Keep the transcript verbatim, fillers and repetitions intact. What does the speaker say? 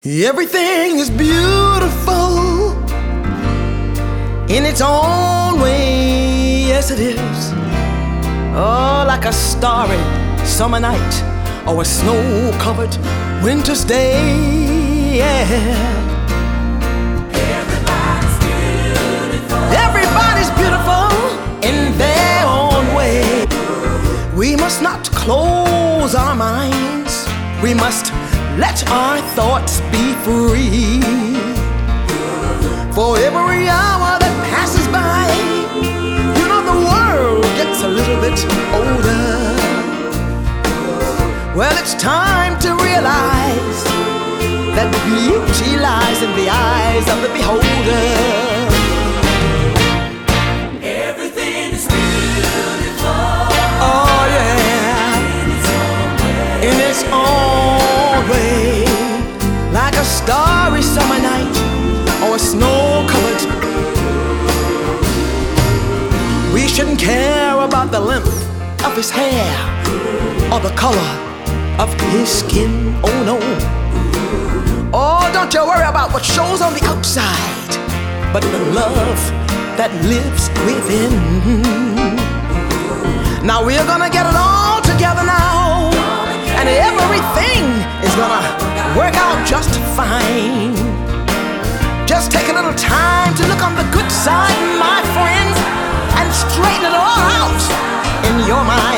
Everything is beautiful in its own way, yes it is. Oh, like a starry summer night or a snow-covered winter's day, yeah. Everybody's beautiful. Everybody's beautiful in their own way. We must not close our minds. We must let our thoughts be free. For every hour that passes by, you know the world gets a little bit older. Well, it's time to realize that beauty lies in the eyes of the beholder. Everything is beautiful. Oh yeah, in its own way, like a starry summer night or a snow-covered. We shouldn't care about the length of his hair or the color of his skin, oh no. Oh, don't you worry about what shows on the outside, but the love that lives within. Now we're gonna get it all together now, and everything is gonna work out just fine. Just take a little time to look on the good side, my friends, and straighten it all out in your mind.